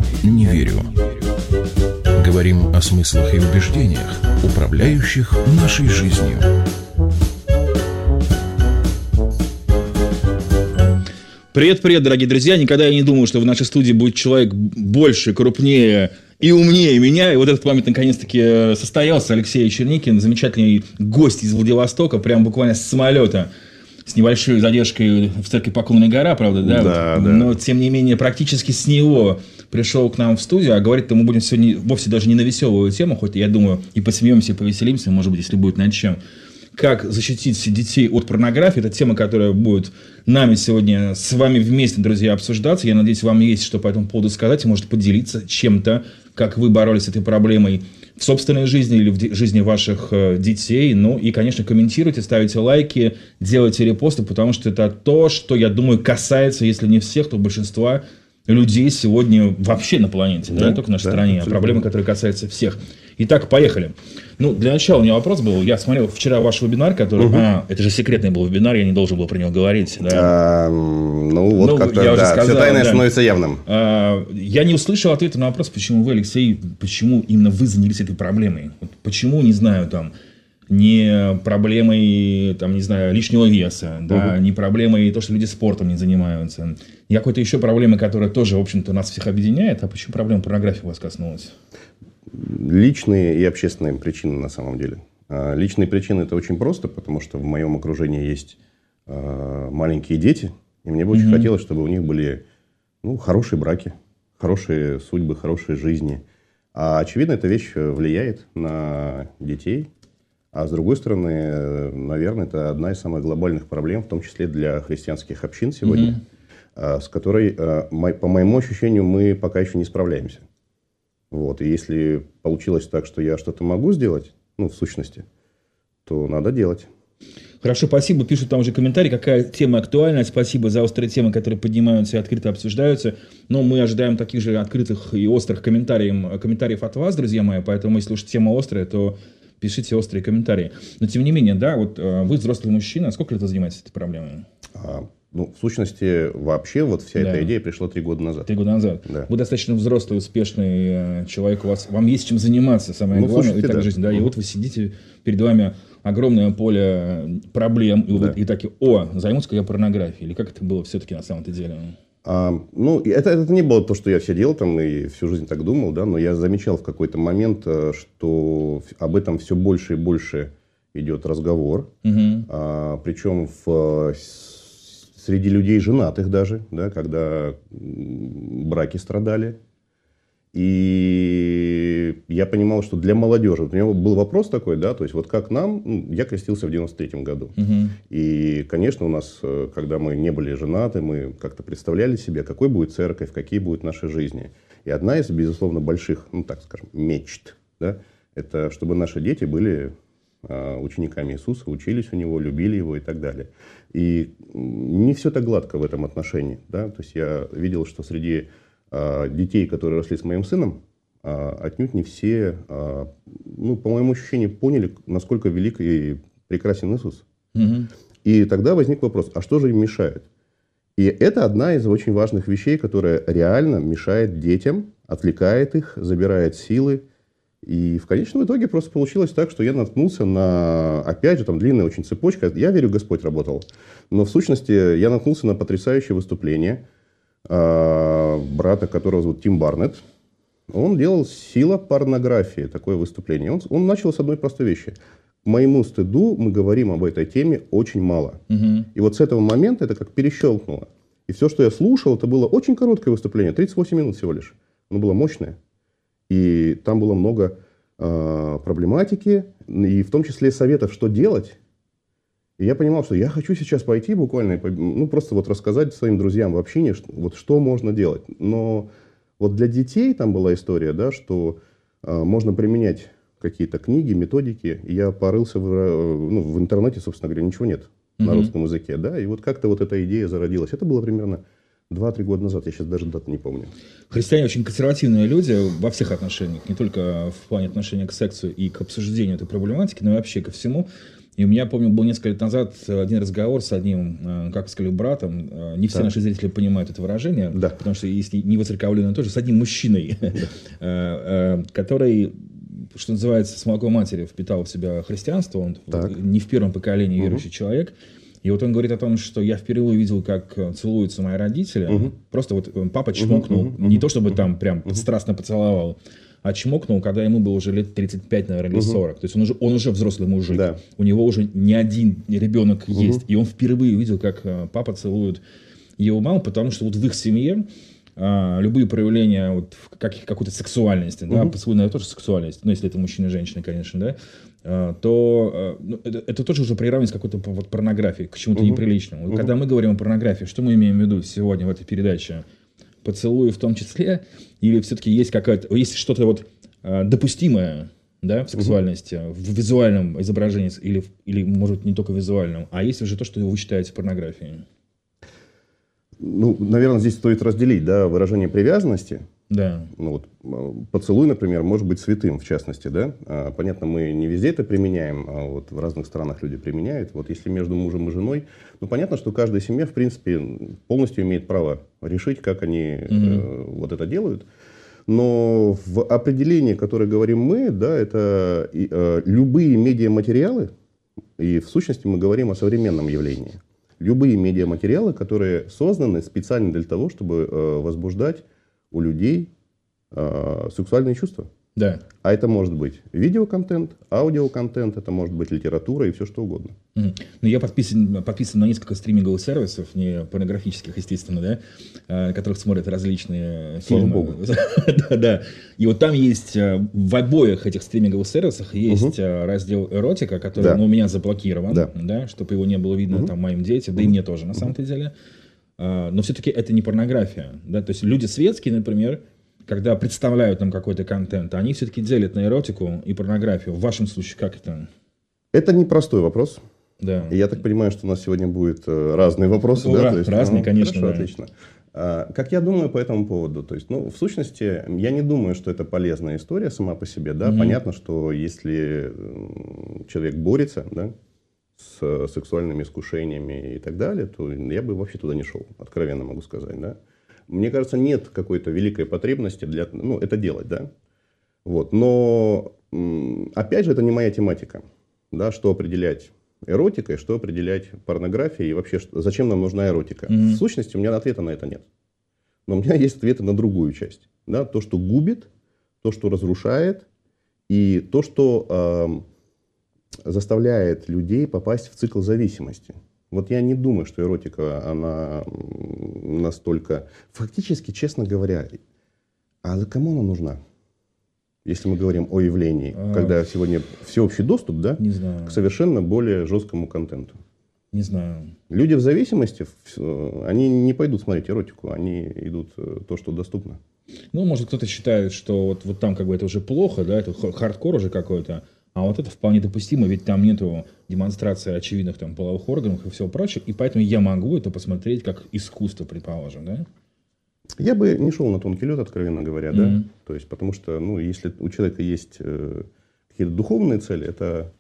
не верю. Говорим о смыслах и убеждениях, управляющих нашей жизнью. Привет, дорогие друзья. Никогда я не думал, что в нашей студии будет человек больше, крупнее и умнее меня. И вот этот момент наконец-таки состоялся. Алексей Черникин, замечательный гость из Владивостока, прям буквально с самолета. С небольшой задержкой в церкви Поклонная гора, правда, да? Да. Но, тем не менее, практически с него пришел к нам в студию, а говорить-то мы будем сегодня вовсе даже не на веселую тему, хоть, я думаю, и посмеемся, и повеселимся, может быть, если будет над чем. Как защитить детей от порнографии. Это тема, которая будет нами сегодня с вами вместе, друзья, обсуждаться. Я надеюсь, вам есть что по этому поводу сказать. И можете поделиться чем-то, как вы боролись с этой проблемой в собственной жизни или в жизни ваших детей. Ну и, конечно, комментируйте, ставите лайки, делайте репосты, потому что это то, что, я думаю, касается, если не всех, то большинства людей сегодня вообще на планете, да, не только в нашей стране, а проблема, которая касается всех. Итак, поехали. Ну, для начала у меня вопрос был. Я смотрел вчера ваш вебинар, который... это же секретный был вебинар, я не должен был про него говорить. Да? Как-то, я уже сказал, все тайное становится явным. Я не услышал ответа на вопрос, почему вы, Алексей, почему именно вы занялись этой проблемой. Вот почему, не знаю, там, не проблемой, там, не знаю, лишнего веса, да, не проблемой то, что люди спортом не занимаются, не какой-то еще проблемы, которая тоже, в общем-то, нас всех объединяет, а почему проблема порнографии вас коснулась? Личные и общественные причины на самом деле. Личные причины – это очень просто, потому что в моем окружении есть маленькие дети, и мне бы очень хотелось, чтобы у них были хорошие браки, хорошие судьбы, хорошие жизни. А очевидно, эта вещь влияет на детей. А с другой стороны, наверное, это одна из самых глобальных проблем, в том числе для христианских общин сегодня, с которой, по моему ощущению, мы пока еще не справляемся. Вот. И если получилось так, что я что-то могу сделать, в сущности, то надо делать. Хорошо, спасибо. Пишут там уже комментарии, какая тема актуальна. Спасибо за острые темы, которые поднимаются и открыто обсуждаются. Но мы ожидаем таких же открытых и острых комментариев от вас, друзья мои. Поэтому, если уж тема острая, то пишите острые комментарии. Но, тем не менее, да, вот вы взрослый мужчина. Сколько лет вы занимаетесь этой проблемой? В сущности, вообще вот вся эта идея пришла 3 года назад. 3 года назад. Да. Вы достаточно взрослый, успешный человек. Вам есть чем заниматься, самое главное. Слушайте, и жизнь, да. И вот вы сидите, перед вами огромное поле проблем. И такие, займусь-ка я порнографией. Или как это было все-таки на самом-то деле? Это не было то, что я все делал там и всю жизнь так думал, да, но я замечал в какой-то момент, что об этом все больше и больше идет разговор. Причем среди людей женатых даже, да, когда браки страдали. И я понимал, что для молодежи... У меня был вопрос такой, да, то есть вот как нам... Я крестился в 93-м году. И, конечно, у нас, когда мы не были женаты, мы как-то представляли себе, какой будет церковь, какие будут наши жизни. И одна из, безусловно, больших, так скажем, мечт, да, это чтобы наши дети были учениками Иисуса, учились у Него, любили Его и так далее. И не все так гладко в этом отношении. Да? То есть я видел, что среди детей, которые росли с моим сыном, отнюдь не все, по моему ощущению, поняли, насколько велик и прекрасен Иисус. И тогда возник вопрос, а что же им мешает? И это одна из очень важных вещей, которая реально мешает детям, отвлекает их, забирает силы. И в конечном итоге просто получилось так, что я наткнулся на, опять же, там длинная очень цепочка. Я верю, Господь работал. Но в сущности я наткнулся на потрясающее выступление брата, которого зовут Тим Барнетт. Он делал «Сила порнографии», такое выступление. Он начал с одной простой вещи. К моему стыду мы говорим об этой теме очень мало. И вот с этого момента это как перещелкнуло. И все, что я слушал, это было очень короткое выступление, 38 минут всего лишь. Оно было мощное. И там было много проблематики, и в том числе советов, что делать. И я понимал, что я хочу сейчас пойти буквально, просто вот рассказать своим друзьям в общине, что можно делать. Но вот для детей там была история, да, что можно применять какие-то книги, методики. И я порылся в интернете, собственно говоря, ничего нет на русском языке. Да, и вот как-то вот эта идея зародилась. Это было примерно 2-3 года назад, я сейчас даже дату не помню. Христиане очень консервативные люди во всех отношениях, не только в плане отношения к сексу и к обсуждению этой проблематики, но и вообще ко всему. И у меня, помню, был несколько лет назад один разговор с одним, как сказали, братом. Не все наши зрители понимают это выражение, потому что если не воцерковленный тоже, с одним мужчиной, который, что называется, с молоком матери впитал в себя христианство. Он не в первом поколении верующий человек. И вот он говорит о том, что я впервые увидел, как целуются мои родители. Просто вот папа чмокнул. Не то, чтобы там прям страстно поцеловал, а чмокнул, когда ему было уже лет 35, наверное, или 40. То есть он уже взрослый мужик. Да. У него уже не один ребенок есть. И он впервые увидел, как папа целует его маму, потому что вот в их семье любые проявления вот какой-то сексуальности, да, поцелуй, наверное, тоже сексуальность, ну, если это мужчина и женщина, конечно, да, то это тоже уже приравнивается к какой-то вот порнографии, к чему-то неприличному. Когда мы говорим о порнографии, что мы имеем в виду сегодня в этой передаче? Поцелуи в том числе? Или все-таки есть что-то вот допустимое, да, в сексуальности, в визуальном изображении, или, может быть, не только визуальном, а есть уже то, что вы считаете порнографией? Ну, наверное, здесь стоит разделить, да, выражение привязанности. Да. Ну, вот, поцелуй, например, может быть святым, в частности, да. Понятно, мы не везде это применяем, а вот в разных странах люди применяют. Вот если между мужем и женой, ну, понятно, что каждая семья, в принципе, полностью имеет право решить, как они вот это делают. Но в определении, которое говорим мы, да, это любые медиаматериалы, и в сущности мы говорим о современном явлении. Любые медиаматериалы, которые созданы специально для того, чтобы возбуждать у людей сексуальные чувства. Да. А это может быть видеоконтент, аудиоконтент, это может быть литература и все что угодно. Ну, я подписан на несколько стриминговых сервисов, не порнографических, естественно, да, которых смотрят различные фильмы. Слава богу. Да. И вот там есть, в обоих этих стриминговых сервисах есть раздел эротика, который у меня заблокирован, да, чтобы его не было видно там моим детям, да и мне тоже, на самом-то деле. Но все-таки это не порнография. Да? То есть люди светские, например, когда представляют нам какой-то контент, они все-таки делят на эротику и порнографию. В вашем случае как это? Это непростой вопрос. Да. И я так понимаю, что у нас сегодня будут разные вопросы. Да? То есть, разные, конечно. Хорошо, да. отлично. Как я думаю по этому поводу? То есть, ну, в сущности, я не думаю, что это полезная история сама по себе. Да? Понятно, что если человек борется, да, с сексуальными искушениями и так далее, то я бы вообще туда не шел, откровенно могу сказать, да. Мне кажется, нет какой-то великой потребности это делать, да. Вот. Но, опять же, это не моя тематика, да, что определять эротикой, что определять порнографией и вообще, зачем нам нужна эротика. В сущности, у меня ответа на это нет. Но у меня есть ответы на другую часть, да, то, что губит, то, что разрушает и то, что заставляет людей попасть в цикл зависимости. Вот я не думаю, что эротика, она настолько... Фактически, честно говоря, а кому она нужна? Если мы говорим о явлении, когда сегодня всеобщий доступ, да, к совершенно более жесткому контенту. Не знаю. Люди в зависимости, они не пойдут смотреть эротику, они идут то, что доступно. Ну, может, кто-то считает, что вот там как бы это уже плохо, да, это хардкор уже какой-то. А вот это вполне допустимо, ведь там нету демонстрации очевидных там половых органов и всего прочего, и поэтому я могу это посмотреть как искусство, предположим, да? Я бы не шел на тонкий лед, откровенно говоря, да? То есть, потому что, ну, если у человека есть какие-то духовные цели, это...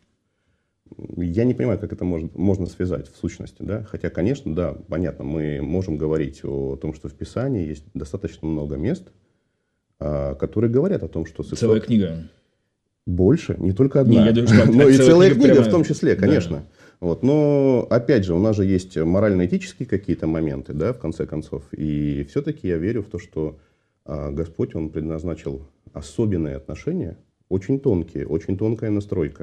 Я не понимаю, как это можно связать в сущности, да? Хотя, конечно, да, понятно, мы можем говорить о том, что в Писании есть достаточно много мест, которые говорят о том, что... Целая книга. Больше, не только одна, но и целая книга в том числе, конечно. Да. Вот. Но, опять же, у нас же есть морально-этические какие-то моменты, да, в конце концов. И все-таки я верю в то, что Господь, Он предназначил особенные отношения, очень тонкие, очень тонкая настройка,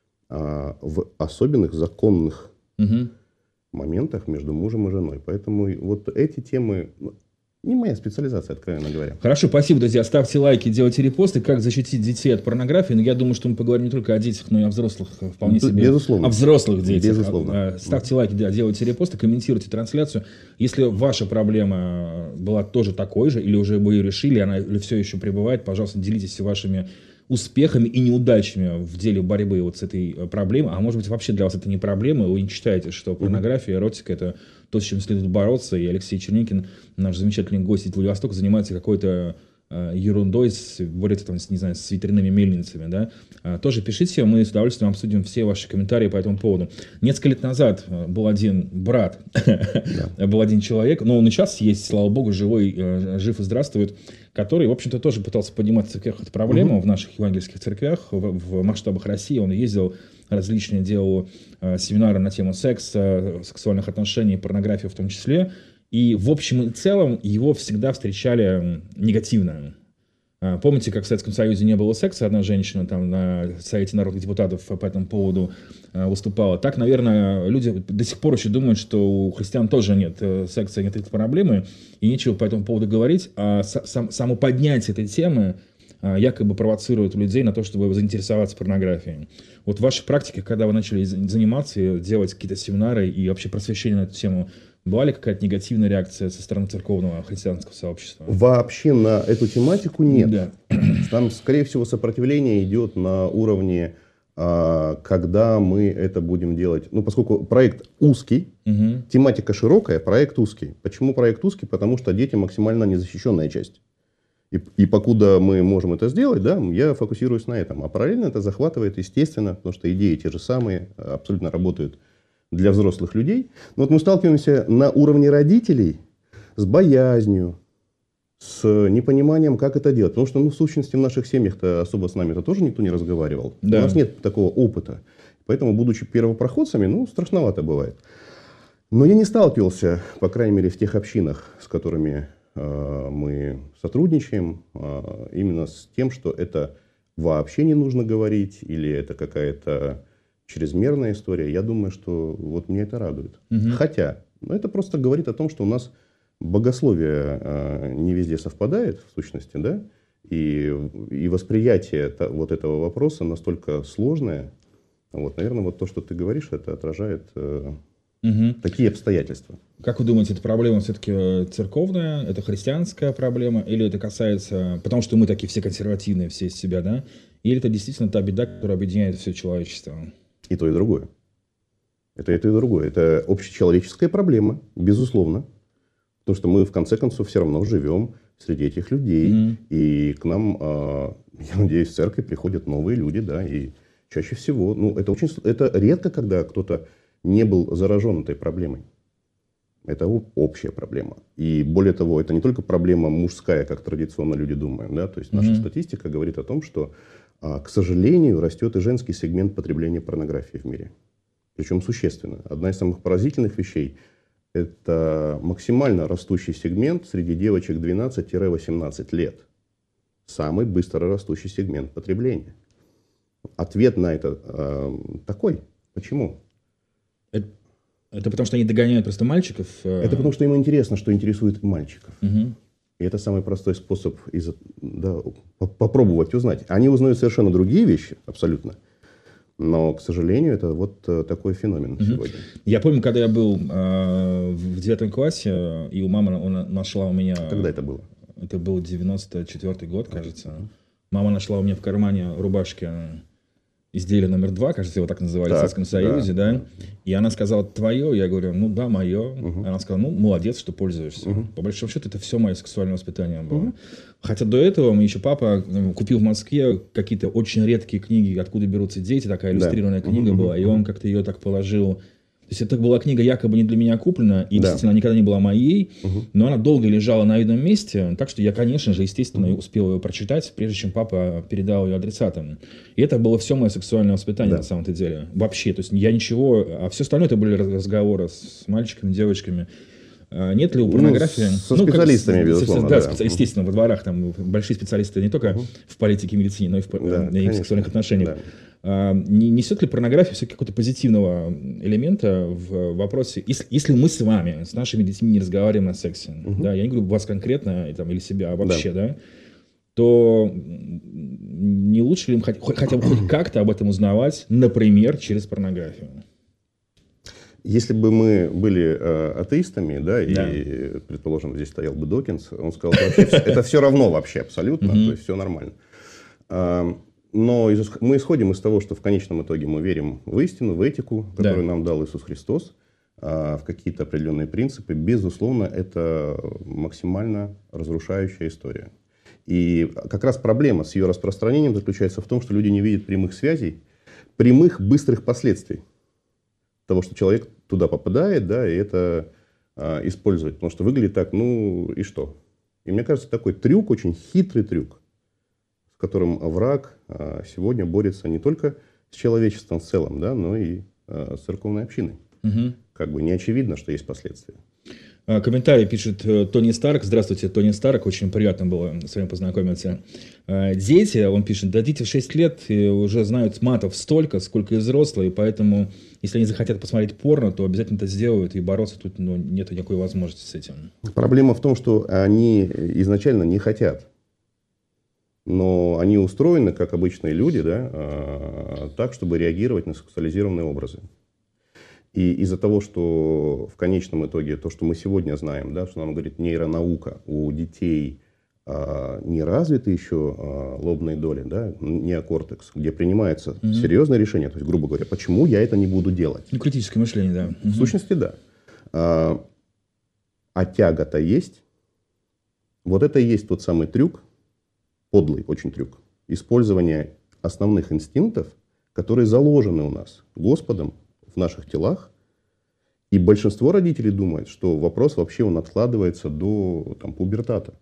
в особенных законных моментах между мужем и женой. Поэтому вот эти темы... Не моя специализация, откровенно говоря. Хорошо, спасибо, друзья. Ставьте лайки, делайте репосты. Как защитить детей от порнографии? Но я думаю, что мы поговорим не только о детях, но и о взрослых. Вполне себе. Безусловно. О взрослых детях. Безусловно. Ставьте лайки, делайте репосты, комментируйте трансляцию. Если ваша проблема была тоже такой же, или уже вы ее решили, она или все еще пребывает, пожалуйста, делитесь вашими успехами и неудачами в деле борьбы вот с этой проблемой. А может быть, вообще для вас это не проблема, вы не считаете, что порнография, эротика – это то, с чем следует бороться, и Алексей Черникин, наш замечательный гость из Владивостока, занимается какой-то ерундой, борются там, не знаю, с ветряными мельницами, да, тоже пишите, мы с удовольствием обсудим все ваши комментарии по этому поводу. Несколько лет назад был один брат, был один человек, но он и сейчас есть, слава богу, живой, жив и здравствует, который, в общем-то, тоже пытался поднимать в церквях эту проблему в наших евангельских церквях, в масштабах России. Он ездил различные, делал семинары на тему секса, сексуальных отношений, порнографии в том числе. И в общем и целом его всегда встречали негативно. Помните, как в Советском Союзе не было секса, одна женщина там на Совете народных депутатов по этому поводу выступала. Так, наверное, люди до сих пор еще думают, что у христиан тоже нет секса, нет этой проблемы, и нечего по этому поводу говорить. А само поднятие этой темы якобы провоцирует людей на то, чтобы заинтересоваться порнографией. Вот в вашей практике, когда вы начали заниматься, делать какие-то семинары и вообще просвещение на эту тему, была ли какая-то негативная реакция со стороны церковного христианского сообщества? Вообще на эту тематику нет. Да. Там, скорее всего, сопротивление идет на уровне, когда мы это будем делать. Ну, поскольку проект узкий, тематика широкая, проект узкий. Почему проект узкий? Потому что дети максимально незащищенная часть. И покуда мы можем это сделать, да, я фокусируюсь на этом. А параллельно это захватывает, естественно, потому что идеи те же самые, абсолютно работают для взрослых людей. Но вот мы сталкиваемся на уровне родителей с боязнью, с непониманием, как это делать. Потому что, в сущности, в наших семьях-то особо с нами-то тоже никто не разговаривал. Да. У нас нет такого опыта. Поэтому, будучи первопроходцами, страшновато бывает. Но я не сталкивался, по крайней мере, в тех общинах, с которыми мы сотрудничаем, именно с тем, что это вообще не нужно говорить, или это какая-то чрезмерная история. Я думаю, что вот меня это радует. Хотя, это просто говорит о том, что у нас богословие не везде совпадает, в сущности, да, и восприятие вот этого вопроса настолько сложное. Вот, наверное, вот то, что ты говоришь, это отражает такие обстоятельства. Как вы думаете, эта проблема все-таки церковная, это христианская проблема, или это касается, потому что мы такие все консервативные, все из себя, да, или это действительно та беда, которая объединяет все человечество? И то, и другое. Это и другое. Это общечеловеческая проблема, безусловно. Потому что мы, в конце концов, все равно живем среди этих людей. И к нам, я надеюсь, в церковь приходят новые люди, да, и чаще всего, это редко, когда кто-то не был заражен этой проблемой. Это общая проблема. И более того, это не только проблема мужская, как традиционно люди думают. Да? То есть наша статистика говорит о том, что, к сожалению, растет и женский сегмент потребления порнографии в мире. Причем существенно. Одна из самых поразительных вещей – это максимально растущий сегмент среди девочек 12-18 лет. Самый быстро растущий сегмент потребления. Ответ на это такой. Почему? Это потому, что они догоняют просто мальчиков? Это потому, что им интересно, что интересует мальчиков. И это самый простой способ попробовать узнать. Они узнают совершенно другие вещи, абсолютно. Но, к сожалению, это вот такой феномен сегодня. Я помню, когда я был в 9 классе, и у мамы нашла у меня... Когда это было? Это был 94-й год, кажется. Мама нашла у меня в кармане рубашки изделие номер 2, кажется, его так называли в Советском Союзе, да. И она сказала: твое? Я говорю: ну да, мое. Она сказала: ну, молодец, что пользуешься. По большому счету, это все мое сексуальное воспитание было. Хотя до этого мне еще папа купил в Москве какие-то очень редкие книги «Откуда берутся дети», такая иллюстрированная книга была, и он как-то ее так положил. То есть это была книга якобы не для меня куплена, и действительно она никогда не была моей, но она долго лежала на видном месте, так что я, конечно же, естественно, успел ее прочитать, прежде чем папа передал ее адресатам. И это было все мое сексуальное воспитание на самом-то деле. Вообще, то есть я ничего, а все остальное это были разговоры с мальчиками, девочками. Нет ли у порнографии... со специалистами, безусловно. Да, естественно, во дворах там большие специалисты не только в политике и медицине, но и в сексуальных отношениях. Не несет ли порнография все-таки какого-то позитивного элемента в вопросе, если мы с вами, с нашими детьми не разговариваем о сексе, да, я не говорю вас конкретно или себя, а вообще, да, то не лучше ли им хотя бы хоть как-то об этом узнавать, например, через порнографию? Если бы мы были атеистами, да, и, предположим, здесь стоял бы Докинс, он сказал, что это все равно вообще абсолютно, то есть все нормально. Но мы исходим из того, что в конечном итоге мы верим в истину, в этику, которую нам дал Иисус Христос, в какие-то определенные принципы. Безусловно, это максимально разрушающая история. И как раз проблема с ее распространением заключается в том, что люди не видят прямых связей, прямых быстрых последствий того, что человек туда попадает, да, и это использует. Потому что выглядит так, ну и что? И мне кажется, такой трюк, очень хитрый трюк, с которым враг сегодня борется не только с человечеством в целом, да, но и с церковной общиной. Угу. Как бы не очевидно, что есть последствия. Комментарий пишет Тони Старк. Здравствуйте, Тони Старк. Очень приятно было с вами познакомиться. Дети, он пишет, да, дети в 6 лет уже знают матов столько, сколько и взрослые, поэтому, если они захотят посмотреть порно, то обязательно это сделают, и бороться тут нет никакой возможности с этим. Проблема в том, что они изначально не хотят. Но они устроены, как обычные люди, да, так, чтобы реагировать на сексуализированные образы. И из-за того, что в конечном итоге, то, что мы сегодня знаем, да, что нам говорит нейронаука, у детей не развиты еще лобные доли, да, неокортекс, где принимается серьезное решение, то есть, грубо говоря, почему я это не буду делать. Ну, критическое мышление, да. В сущности, да. А тяга-то есть. Вот это и есть тот самый трюк, подлый очень трюк, использование основных инстинктов, которые заложены у нас Господом в наших телах. И большинство родителей думает, что вопрос вообще он откладывается до пубертата.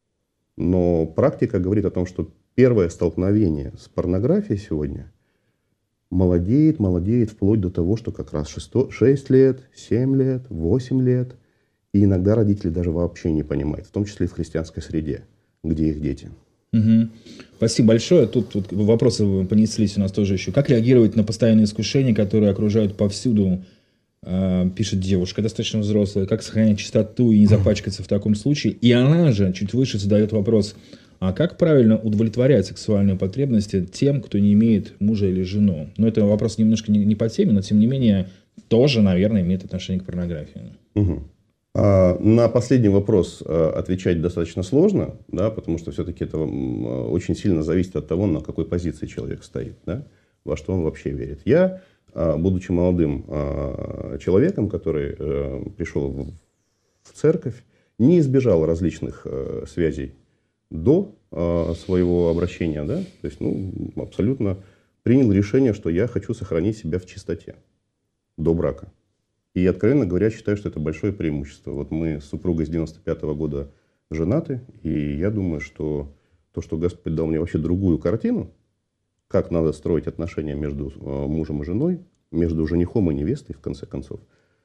Но практика говорит о том, что первое столкновение с порнографией сегодня молодеет вплоть до того, что как раз 6 лет, 7 лет, 8 лет. И иногда родители даже вообще не понимают, в том числе и в христианской среде, где их дети. Угу. Спасибо большое. Тут вопросы понеслись у нас тоже еще. Как реагировать на постоянные искушения, которые окружают повсюду, пишет девушка, достаточно взрослая. Как сохранять чистоту и не запачкаться в таком случае? И она же чуть выше задает вопрос, а как правильно удовлетворять сексуальные потребности тем, кто не имеет мужа или жену? Но это вопрос немножко не по теме, но тем не менее тоже, наверное, имеет отношение к порнографии. Угу. На последний вопрос отвечать достаточно сложно, да, потому что все-таки это очень сильно зависит от того, на какой позиции человек стоит, да, во что он вообще верит. Я, будучи молодым человеком, который пришел в церковь, не избежал различных связей до своего обращения, да, то есть абсолютно принял решение, что я хочу сохранить себя в чистоте до брака. И, откровенно говоря, считаю, что это большое преимущество. Вот мы с супругой с 95-го года женаты, и я думаю, что то, что Господь дал мне вообще другую картину, как надо строить отношения между мужем и женой, между женихом и невестой, в конце концов,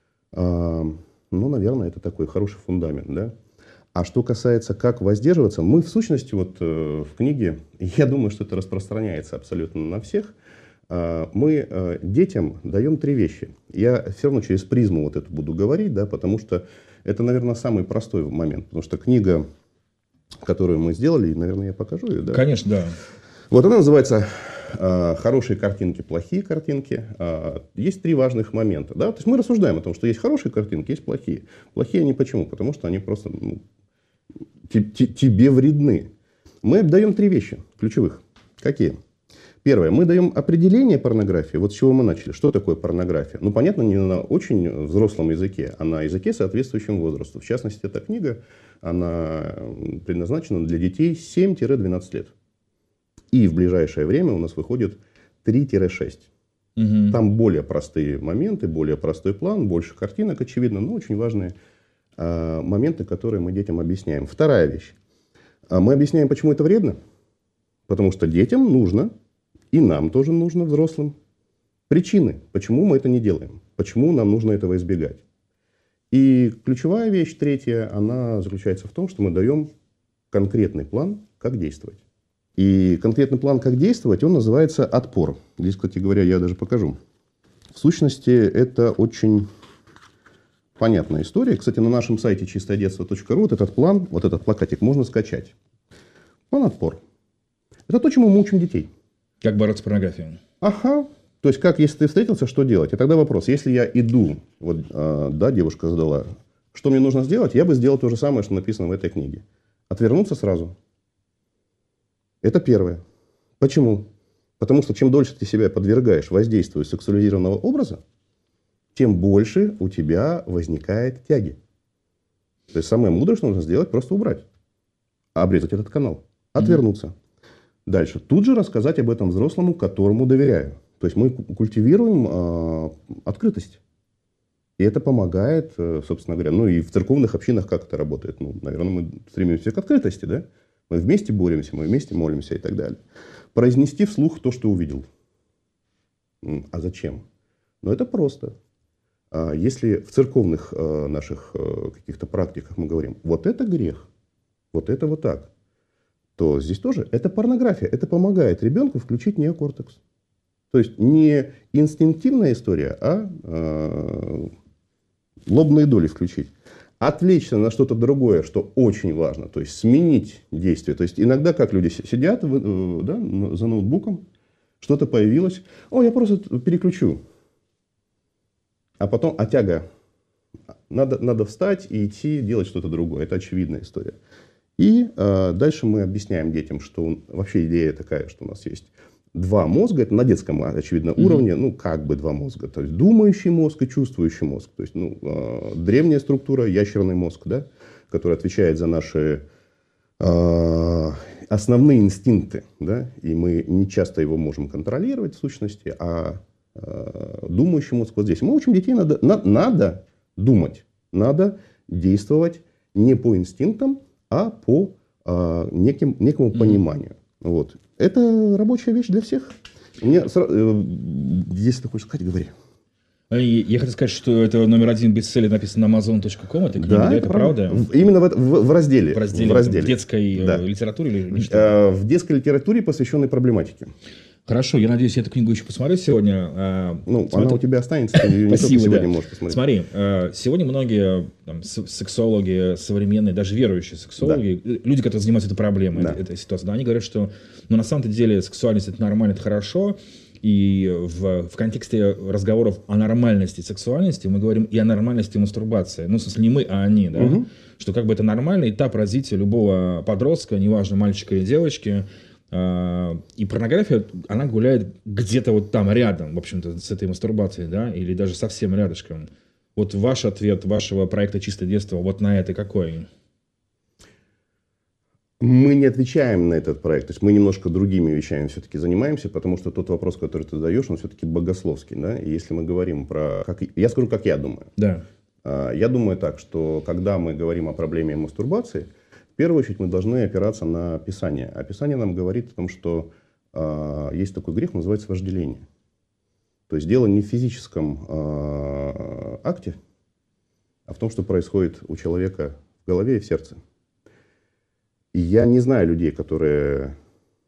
наверное, это такой хороший фундамент, да. А что касается, как воздерживаться, мы, в сущности, вот в книге, я думаю, что это распространяется абсолютно на всех, мы детям даем 3 вещи. Я все равно через призму вот эту буду говорить, да, потому что это, наверное, самый простой момент. Потому что книга, которую мы сделали, наверное, я покажу ее, да? Конечно, да. Вот она называется «Хорошие картинки, плохие картинки». Есть 3 важных момента. Да? То есть мы рассуждаем о том, что есть хорошие картинки, есть плохие. Плохие они почему? Потому что они просто тебе вредны. Мы даем 3 вещи ключевых. Какие? Первое. Мы даем определение порнографии. Вот с чего мы начали. Что такое порнография? Понятно, не на очень взрослом языке, а на языке, соответствующем возрасту. В частности, эта книга, она предназначена для детей 7-12 лет. И в ближайшее время у нас выходит 3-6. Угу. Там более простые моменты, более простой план, больше картинок, очевидно, но очень важные моменты, которые мы детям объясняем. Вторая вещь. Мы объясняем, почему это вредно. Потому что детям нужно, и нам тоже нужно, взрослым, причины, почему мы это не делаем, почему нам нужно этого избегать. И ключевая вещь, третья, она заключается в том, что мы даем конкретный план, как действовать. И конкретный план, как действовать, он называется «Отпор». Здесь, кстати говоря, я даже покажу. В сущности, это очень понятная история. Кстати, на нашем сайте чистодетство.ру вот этот план, вот этот плакатик можно скачать. План «Отпор». Это то, чему мы учим детей. Как бороться с порнографией. Ага. То есть, как, если ты встретился, что делать? И тогда вопрос, если я иду, вот, да, девушка задала, что мне нужно сделать, я бы сделал то же самое, что написано в этой книге. Отвернуться сразу. Это первое. Почему? Потому что чем дольше ты себя подвергаешь воздействию сексуализированного образа, тем больше у тебя возникает тяги. То есть, самое мудрое, что нужно сделать, просто убрать. Обрезать этот канал. Отвернуться. Дальше. Тут же рассказать об этом взрослому, которому доверяю. То есть мы культивируем открытость. И это помогает, собственно говоря, ну и в церковных общинах как это работает? Ну, наверное, мы стремимся к открытости, да? Мы вместе боремся, мы вместе молимся и так далее. Произнести вслух то, что увидел. А зачем? Ну, это просто. Если в церковных наших каких-то практиках мы говорим, вот это грех, вот это вот так, то здесь тоже это порнография. Это помогает ребенку включить неокортекс. То есть не инстинктивная история, а лобные доли включить. Отвлечься на что-то другое, что очень важно. То есть сменить действие. То есть иногда как люди сидят за ноутбуком, что-то появилось. Я просто переключу. А потом тяга. Надо встать и идти делать что-то другое. Это очевидная история. И дальше мы объясняем детям, что вообще идея такая, что у нас есть два мозга. Это на детском, очевидно, уровне. Ну, как бы два мозга. То есть думающий мозг и чувствующий мозг. То есть древняя структура, ящерный мозг, да, который отвечает за наши основные инстинкты. Да, и мы не часто его можем контролировать в сущности. А думающий мозг вот здесь. Мы учим детей, надо думать. Надо действовать не по инстинктам, а по некому пониманию. Вот. Это рабочая вещь для всех. Если ты хочешь сказать, говори. Я хотел сказать, что это номер 1 бестселлер написан на Amazon.com. Это книга, да, это правда? Именно в разделе. В детской литературе или что? В детской литературе, посвященной проблематике. Хорошо, я надеюсь, я эту книгу еще посмотрю сегодня. Она у тебя останется, ты не только сегодня можешь посмотреть. Смотри, сегодня многие сексологи современные, даже верующие сексологи, люди, которые занимаются этой проблемой, этой ситуацией, они говорят, что на самом-то деле сексуальность – это нормально, это хорошо. И в контексте разговоров о нормальности сексуальности мы говорим и о нормальности мастурбации. Ну, в смысле, не мы, а они, да? Угу. Что как бы это нормальный этап развития любого подростка, неважно, мальчика или девочки. И порнография, она гуляет где-то вот там рядом, в общем-то, с этой мастурбацией, да, или даже совсем рядышком. Вот ваш ответ вашего проекта «Чистое детство» вот на это какой? Мы не отвечаем на этот проект, то есть мы немножко другими вещами все-таки занимаемся, потому что тот вопрос, который ты задаешь, он все-таки богословский, да, и если мы говорим про... Я скажу, как я думаю. Да. Я думаю так, что когда мы говорим о проблеме мастурбации, в первую очередь мы должны опираться на Писание. А Писание нам говорит о том, что есть такой грех, называется вожделение. То есть дело не в физическом акте, а в том, что происходит у человека в голове и в сердце. И я не знаю людей, которые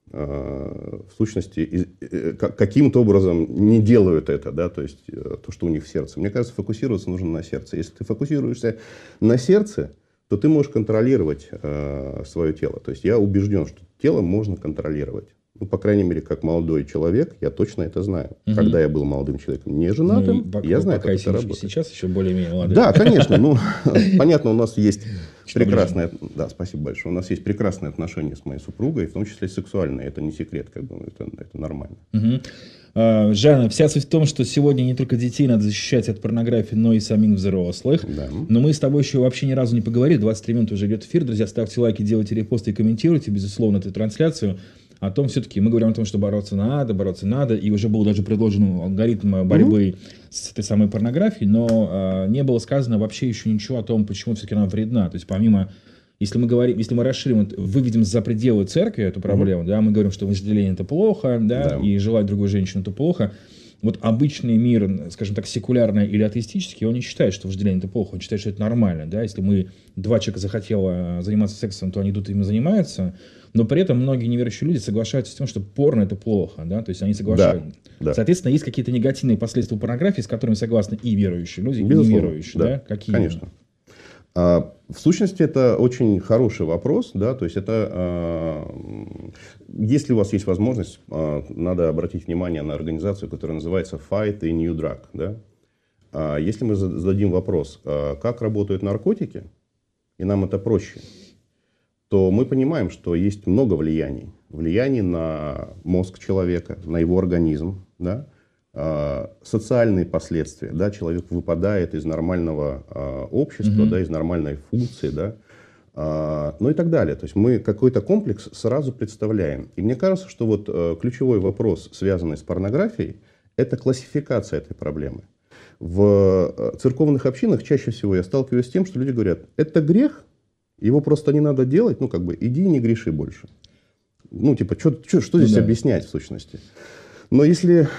в сущности каким-то образом не делают это, да, то есть то, что у них в сердце. Мне кажется, фокусироваться нужно на сердце. Если ты фокусируешься на сердце, то ты можешь контролировать свое тело. То есть я убежден, что тело можно контролировать. Ну, по крайней мере, как молодой человек, я точно это знаю. Угу. Когда я был молодым человеком, не женатым, я знаю, как это работает. Сейчас еще более-менее молодой. Да, конечно. Ну, понятно, у нас есть прекрасное... Да, спасибо большое. У нас есть прекрасные отношения с моей супругой, в том числе сексуальные. Это не секрет, как бы, это нормально. Угу. Жанна, вся суть в том, что сегодня не только детей надо защищать от порнографии, но и самих взрослых. Да. Но мы с тобой еще вообще ни разу не поговорили. 23 минуты уже идет эфир. Друзья, ставьте лайки, делайте репосты и комментируйте, безусловно, эту трансляцию. О том, все-таки мы говорим о том, что бороться надо, и уже был даже предложен алгоритм борьбы с этой самой порнографией, но не было сказано вообще еще ничего о том, почему все-таки она вредна. То есть помимо, если мы расширим, выведем за пределы церкви эту проблему, да, мы говорим, что вожделение это плохо, да, и желать другой женщины это плохо. Вот обычный мир, скажем так, секулярный или атеистический, он не считает, что вожделение это плохо, он считает, что это нормально, да, если два человека захотело заниматься сексом, то они идут им занимаются. Но при этом многие неверующие люди соглашаются с тем, что порно это плохо, да, то есть они соглашаются. Да. Соответственно, есть какие-то негативные последствия порнографии, с которыми согласны и верующие люди, безусловно, и неверующие, да? Какие? Конечно. В сущности, это очень хороший вопрос, да, то есть это, если у вас есть возможность, надо обратить внимание на организацию, которая называется Fight the New Drug, да. Если мы зададим вопрос, как работают наркотики, и нам это проще, то мы понимаем, что есть много влияний. Влияний на мозг человека, на его организм, да? Социальные последствия. Да? Человек выпадает из нормального общества, да, из нормальной функции. Да? ну и так далее. То есть мы какой-то комплекс сразу представляем. И мне кажется, что вот ключевой вопрос, связанный с порнографией, это классификация этой проблемы. В церковных общинах чаще всего я сталкиваюсь с тем, что люди говорят, это грех, его просто не надо делать, ну как бы иди не греши больше. Ну типа, что здесь объяснять в сущности? Но если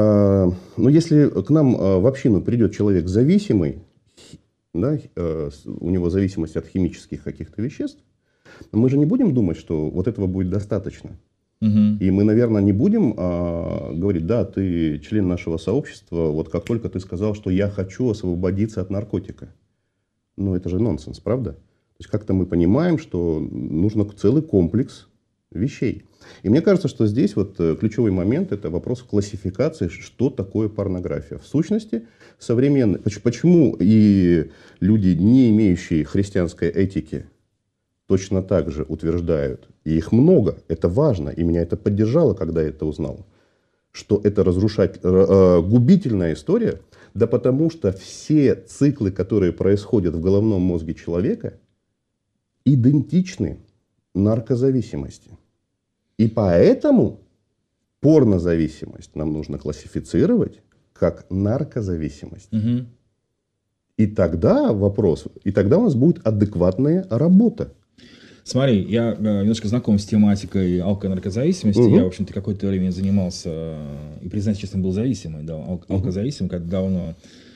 к нам в общину придет человек зависимый, да, у него зависимость от химических каких-то веществ, мы же не будем думать, что вот этого будет достаточно. И мы, наверное, не будем говорить, да, ты член нашего сообщества, вот как только ты сказал, что я хочу освободиться от наркотика. Ну, это же нонсенс, правда? То есть как-то мы понимаем, что нужно целый комплекс вещей. И мне кажется, что здесь вот ключевой момент – это вопрос классификации, что такое порнография. В сущности, современная. Почему и люди, не имеющие христианской этики, точно так же утверждают, и их много, это важно, и меня это поддержало, когда я это узнал, что это губительная история, да потому что все циклы, которые происходят в головном мозге человека, идентичны наркозависимости. И поэтому порнозависимость нам нужно классифицировать как наркозависимость. И тогда у нас будет адекватная работа. Смотри, я немножко знаком с тематикой алко-наркозависимости. Я, в общем-то, какое-то время занимался, и, признать честно, был зависимый, да, алкозависимым, когда давно.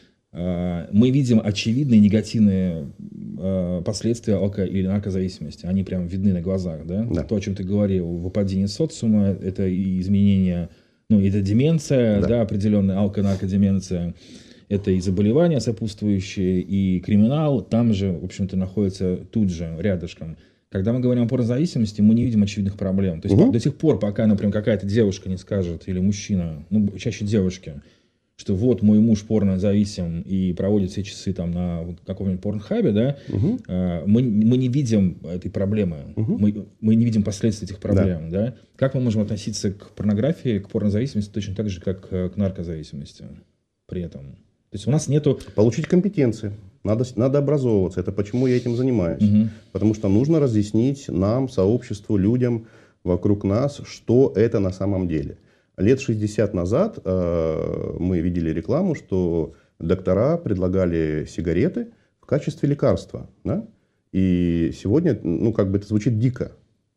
Мы видим очевидные негативные последствия алко- или наркозависимости. Они прям видны на глазах, да? Да. То, о чем ты говорил, выпадение социума, это и изменение, ну, это деменция, да, определенная алко-наркодеменция. Это и заболевания сопутствующие, и криминал там же, в общем-то, находится тут же, рядышком. Когда мы говорим о порнозависимости, мы не видим очевидных проблем. То есть до тех пор, пока, например, какая-то девушка не скажет, или мужчина, ну, чаще девушки, что вот мой муж порнозависим и проводит все часы там на каком-нибудь порнхабе, да, мы не видим этой проблемы, мы не видим последствий этих проблем. Да. Как мы можем относиться к порнографии, к порнозависимости точно так же, как к наркозависимости при этом? То есть у нас нету... Получить компетенции. Надо образовываться. Это почему я этим занимаюсь. Потому что нужно разъяснить нам, сообществу, людям вокруг нас, что это на самом деле. Лет 60 назад мы видели рекламу, что доктора предлагали сигареты в качестве лекарства. Да? И сегодня, ну, как бы это звучит дико.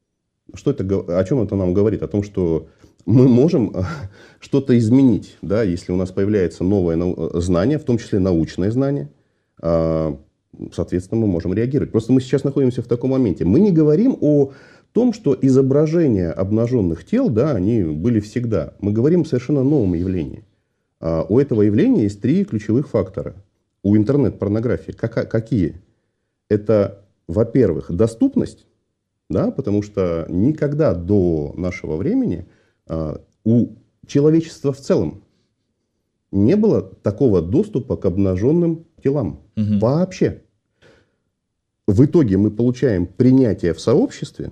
О чем это нам говорит? О том, что мы можем что-то изменить, да, если у нас появляется новое знание, в том числе научное знание. Соответственно, мы можем реагировать. Просто мы сейчас находимся в таком моменте. Мы не говорим о том, что изображения обнаженных тел, да, они были всегда. Мы говорим о совершенно новом явлении. У этого явления есть 3 ключевых фактора. У интернет-порнографии. Какие? Это, во-первых, доступность, да, потому что никогда до нашего времени у человечества в целом не было такого доступа к обнаженным телам. Вообще. В итоге мы получаем принятие в сообществе.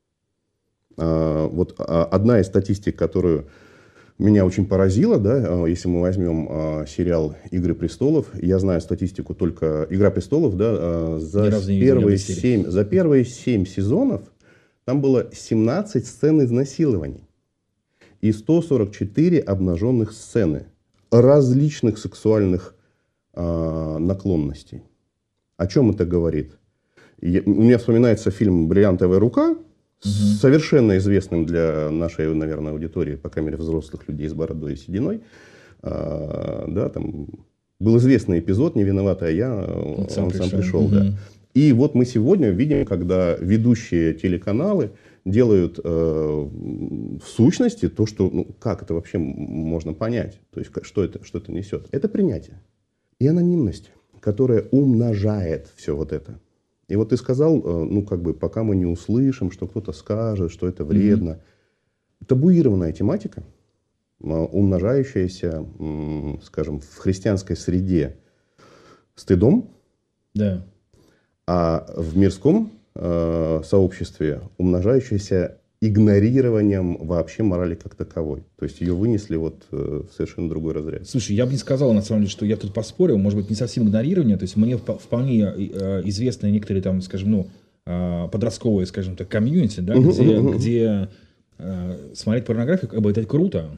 Вот одна из статистик, которую меня очень поразила, да, если мы возьмем сериал «Игры престолов», я знаю статистику только «Игра престолов», да, за первые 7 сезонов там было 17 сцен изнасилований и 144 обнаженных сцены различных сексуальных наклонностей. О чем это говорит? У меня вспоминается фильм «Бриллиантовая рука», совершенно известным для нашей, наверное, аудитории, по крайней мере, взрослых людей с бородой и сединой. Да, там был известный эпизод «Не виноватая я, он сам пришел». Да. И вот мы сегодня видим, когда ведущие телеканалы делают в сущности то, что... Ну, как это вообще можно понять? То есть, что это несет? Это принятие и анонимность, которая умножает все вот это. И вот ты сказал, ну, как бы, пока мы не услышим, что кто-то скажет, что это вредно. Табуированная тематика, умножающаяся, скажем, в христианской среде стыдом, да. А в мирском сообществе умножающаяся игнорированием вообще морали как таковой. То есть ее вынесли вот в совершенно другой разряд. Слушай, я бы не сказал, на самом деле, что я тут поспорил, может быть, не совсем игнорирование, то есть мне вполне известны некоторые там, скажем, ну, подростковое, скажем так, комьюнити, да, где смотреть порнографию, как бы это круто.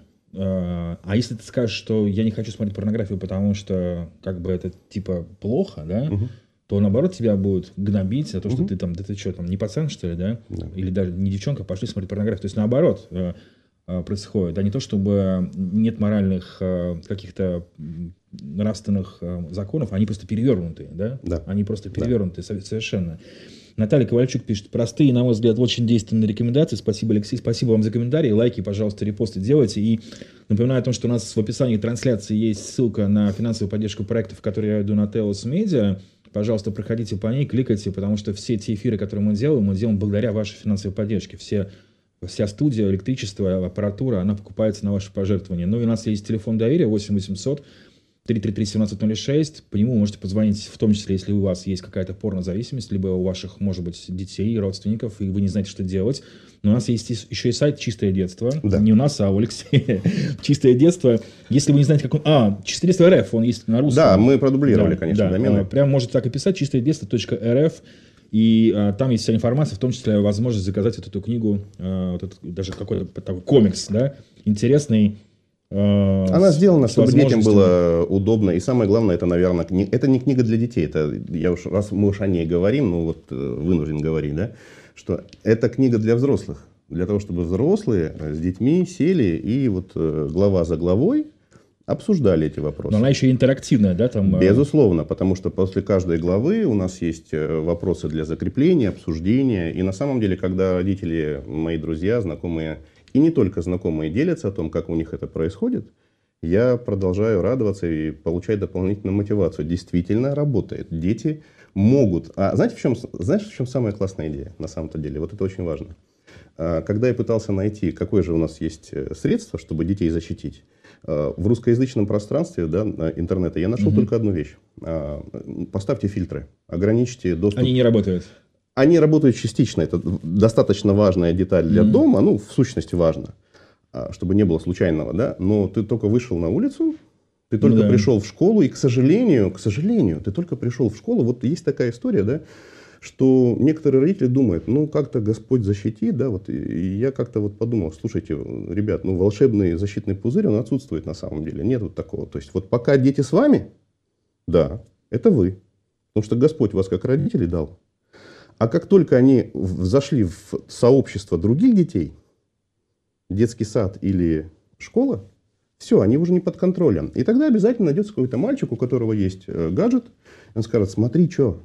А если ты скажешь, что я не хочу смотреть порнографию, потому что как бы это типа плохо, да, то наоборот тебя будут гнобить за то, что ты там, да ты что, там не пацан, что ли, да? Или даже не девчонка, пошли смотреть порнографию. То есть наоборот происходит. А не то, чтобы нет моральных каких-то нравственных законов, они просто перевернутые, да? Они просто перевернутые совершенно. Наталья Ковальчук пишет: простые, на мой взгляд, очень действенные рекомендации. Спасибо, Алексей. Спасибо вам за комментарии. Лайки, пожалуйста, репосты делайте. И напоминаю о том, что у нас в описании трансляции есть ссылка на финансовую поддержку проектов, которые я веду на Telos Media. Пожалуйста, проходите по ней, кликайте, потому что все те эфиры, которые мы делаем благодаря вашей финансовой поддержке. Вся студия, электричество, аппаратура, она покупается на ваши пожертвования. Ну и у нас есть телефон доверия 8 800 333 1706. По нему вы можете позвонить, в том числе, если у вас есть какая-то порнозависимость, либо у ваших, может быть, детей, родственников, и вы не знаете, что делать. Но у нас есть еще и сайт «Чистое детство». Да. Не у нас, а у Алексея. «Чистое детство». Если вы не знаете, как он... «Чистое детство РФ», он есть на русском. Да, мы продублировали, конечно, домены. Прям можете так и писать: «чистоедетство.рф». И там есть вся информация, в том числе возможность заказать эту книгу, даже какой-то такой комикс, да, интересный. Она сделана, чтобы детям было удобно. И самое главное, это, наверное, это не книга для детей. Это, раз мы уж о ней говорим, вынужден говорить, да, что это книга для взрослых. Для того, чтобы взрослые с детьми сели и глава за главой обсуждали эти вопросы. Но она еще и интерактивная, да? Там... Безусловно, потому что после каждой главы у нас есть вопросы для закрепления, обсуждения. И на самом деле, когда родители, мои друзья, знакомые, и не только знакомые делятся о том, как у них это происходит, я продолжаю радоваться и получать дополнительную мотивацию. Действительно работает. Дети могут... знаешь, в чем самая классная идея на самом-то деле? Вот это очень важно. Когда я пытался найти, какое же у нас есть средство, чтобы детей защитить, в русскоязычном пространстве, да, интернета я нашел только одну вещь. Поставьте фильтры, ограничьте доступ. Они не работают. Они работают частично. Это достаточно важная деталь для дома. В сущности, важно, чтобы не было случайного. Да? Но ты только вышел на улицу, ты только пришел в школу, и, к сожалению, ты только пришел в школу. Вот есть такая история, да, что некоторые родители думают, как-то Господь защитит. Да, и я как-то подумал: слушайте, ребят, волшебный защитный пузырь, он отсутствует на самом деле. Нет такого. То есть, пока дети с вами, да, это вы. Потому что Господь вас как родителей дал. А как только они зашли в сообщество других детей, детский сад или школа, все, они уже не под контролем. И тогда обязательно найдется какой-то мальчик, у которого есть гаджет, и он скажет: смотри, что.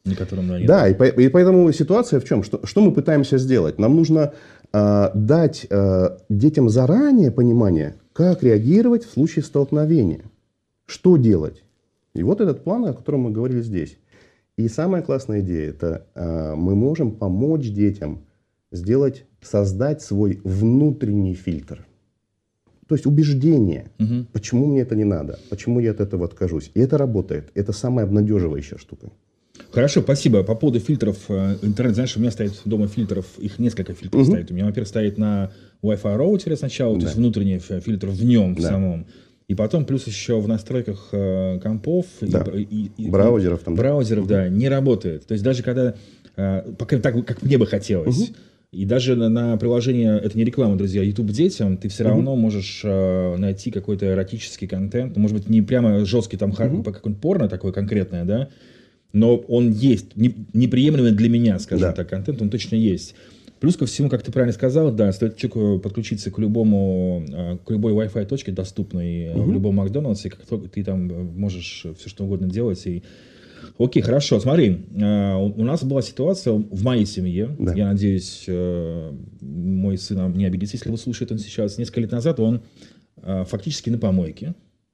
Да, и поэтому ситуация в чем? Что мы пытаемся сделать? Нам нужно дать детям заранее понимание, как реагировать в случае столкновения. Что делать? И вот этот план, о котором мы говорили здесь. И самая классная идея – это мы можем помочь детям создать свой внутренний фильтр. То есть убеждение, почему мне это не надо, почему я от этого откажусь. И это работает. Это самая обнадеживающая штука. Хорошо, спасибо. По поводу фильтров интернет, знаешь, у меня стоит дома фильтров, их несколько фильтров стоит. У меня, во-первых, стоит на Wi-Fi роутере сначала, то есть внутренний фильтр в нем самом. И потом плюс еще в настройках компов и браузеров, не работает. То есть даже когда, пока так, как мне бы хотелось, и даже на приложение, это не реклама, друзья, YouTube детям, ты все равно можешь найти какой-то эротический контент, может быть, не прямо жесткий, там какой-нибудь порно такое конкретное, да, но он есть, неприемлемый для меня, скажем так, контент, он точно есть. Плюс ко всему, как ты правильно сказал, да, стоит человеку подключиться к любой Wi-Fi точке, доступной в любом Макдональдсе, как только ты там можешь все что угодно делать. Окей, хорошо, смотри, у нас была ситуация в моей семье, я надеюсь, мой сын не обидится, если вы слушаете он сейчас. Несколько лет назад он фактически на помойке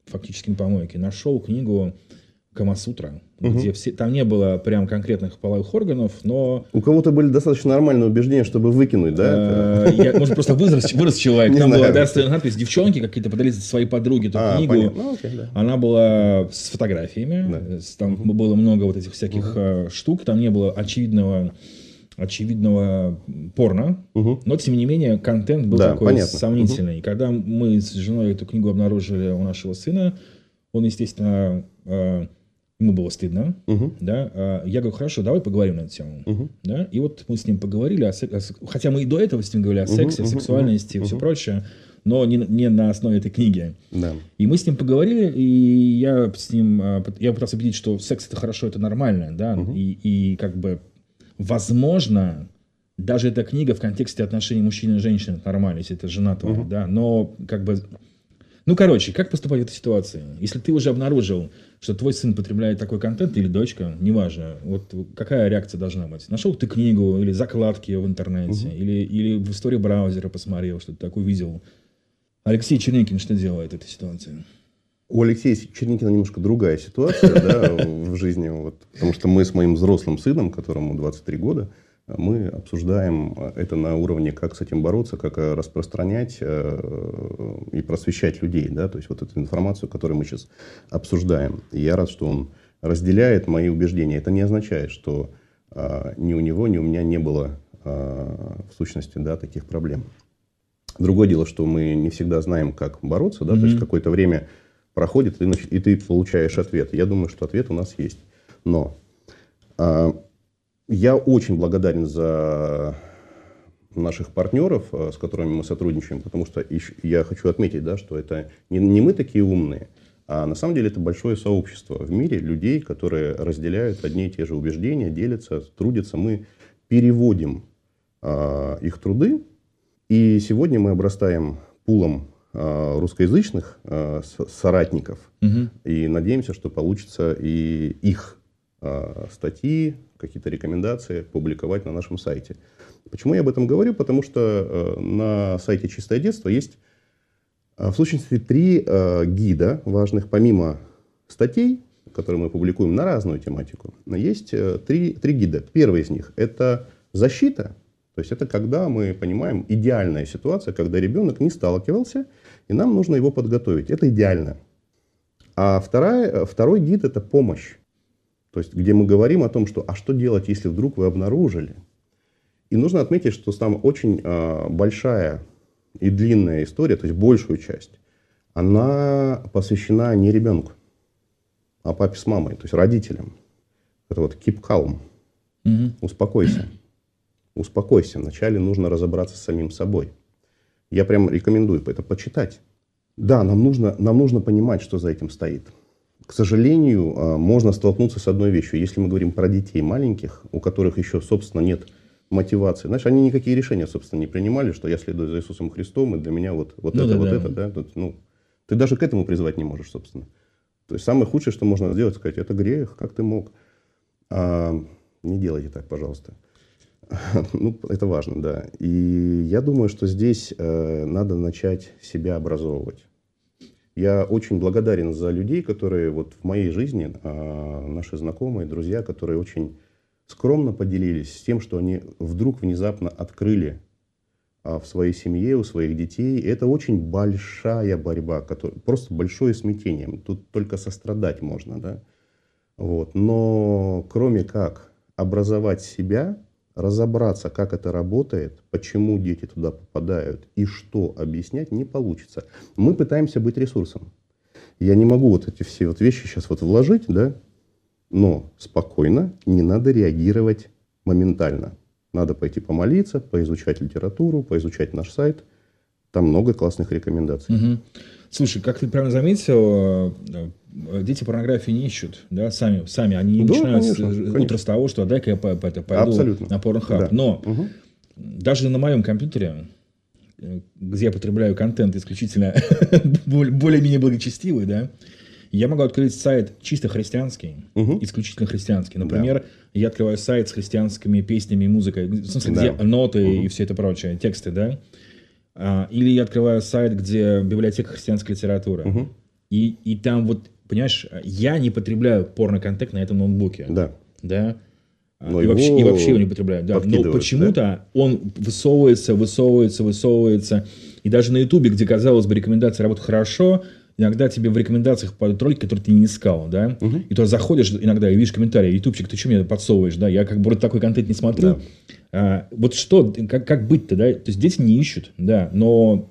нашел книгу Камасутра, где там не было прям конкретных половых органов, но... У кого-то были достаточно нормальные убеждения, чтобы выкинуть, да? Может, просто вырос человек. Там была надпись: девчонки какие-то подарили своей подруге эту книгу. Она была с фотографиями, там было много вот этих всяких штук, там не было очевидного порно, но, тем не менее, контент был такой сомнительный. И когда мы с женой эту книгу обнаружили у нашего сына, он, естественно... ему было стыдно, да, я говорю, хорошо, давай поговорим на эту тему, да, и вот мы с ним поговорили, хотя мы и до этого с ним говорили о сексе, о сексуальности и все прочее, но не на основе этой книги. Да. И мы с ним поговорили, и я пытался убедить, что секс это хорошо, это нормально, да, и как бы возможно, даже эта книга в контексте отношений мужчины и женщины это нормально, если это жена твоя, да, но как бы... Ну, короче, как поступать в этой ситуации? Если ты уже обнаружил, что твой сын потребляет такой контент, или дочка, неважно, вот какая реакция должна быть? Нашел ты книгу, или закладки в интернете, или в истории браузера посмотрел, что-то такое видел. Алексей Черникин что делает в этой ситуации? У Алексея Черникина немножко другая ситуация в жизни, потому что мы с моим взрослым сыном, которому 23 года, мы обсуждаем это на уровне, как с этим бороться, как распространять и просвещать людей. Да? То есть, вот эту информацию, которую мы сейчас обсуждаем. И я рад, что он разделяет мои убеждения. Это не означает, что ни у него, ни у меня не было, в сущности, да, таких проблем. Другое дело, что мы не всегда знаем, как бороться. Да? То есть, какое-то время проходит, и ты получаешь ответ. Я думаю, что ответ у нас есть. Но... Я очень благодарен за наших партнеров, с которыми мы сотрудничаем, потому что я хочу отметить, да, что это не мы такие умные, а на самом деле это большое сообщество в мире людей, которые разделяют одни и те же убеждения, делятся, трудятся. Мы переводим их труды, и сегодня мы обрастаем пулом русскоязычных соратников, и надеемся, что получится и их статьи, какие-то рекомендации публиковать на нашем сайте. Почему я об этом говорю? Потому что на сайте «Чистое детство» есть, в сущности, 3 гида важных, помимо статей, которые мы публикуем на разную тематику. Есть 3 гида. Первый из них – это защита. То есть, это когда мы понимаем идеальная ситуация, когда ребенок не сталкивался, и нам нужно его подготовить. Это идеально. А второй гид – это помощь. То есть, где мы говорим о том, что что делать, если вдруг вы обнаружили. И нужно отметить, что там очень большая и длинная история, то есть большую часть, она посвящена не ребенку, а папе с мамой, то есть родителям. Это вот keep calm, успокойся. Успокойся. Вначале нужно разобраться с самим собой. Я прям рекомендую это почитать. Да, нам нужно понимать, что за этим стоит. К сожалению, можно столкнуться с одной вещью. Если мы говорим про детей маленьких, у которых еще, собственно, нет мотивации. Знаешь, они никакие решения, собственно, не принимали, что я следую за Иисусом Христом, и для меня вот это. Ты даже к этому призвать не можешь, собственно. То есть, самое худшее, что можно сделать, сказать, это грех, как ты мог. Не делайте так, пожалуйста. Это важно, да. И я думаю, что здесь надо начать себя образовывать. Я очень благодарен за людей, которые вот в моей жизни, наши знакомые, друзья, которые очень скромно поделились с тем, что они вдруг внезапно открыли в своей семье, у своих детей. И это очень большая борьба, просто большое смятение. Тут только сострадать можно, да? Вот. Но кроме как образовать себя, разобраться, как это работает, почему дети туда попадают и что объяснять, не получится. Мы пытаемся быть ресурсом. Я не могу вот эти все вот вещи сейчас вот вложить, да, но спокойно, не надо реагировать моментально. Надо пойти помолиться, поизучать литературу, поизучать наш сайт. Там много классных рекомендаций. Слушай, как ты правильно заметил, дети порнографии не ищут, да, сами они начинают утро с того, что дай-ка я пойду на Pornhub. Да. Но даже на моем компьютере, где я потребляю контент исключительно более-менее благочестивый, да, я могу открыть сайт чисто христианский, исключительно христианский. Например, я открываю сайт с христианскими песнями и музыкой, в смысле, где ноты и все это прочее, тексты, да. Или я открываю сайт, где библиотека христианской литературы. И там вот, понимаешь, я не потребляю порно-контент на этом ноутбуке. Да. И вообще его не потребляю. Да. Но почему-то он высовывается. И даже на Ютубе, где, казалось бы, рекомендации работают хорошо, иногда тебе в рекомендациях падают ролики, которые ты не искал, да. И туда заходишь иногда и видишь комментарии: ютубчик, ты что мне подсовываешь, да? Я как бы такой контент не смотрю. Вот что, как быть-то, да? То есть дети не ищут, да, но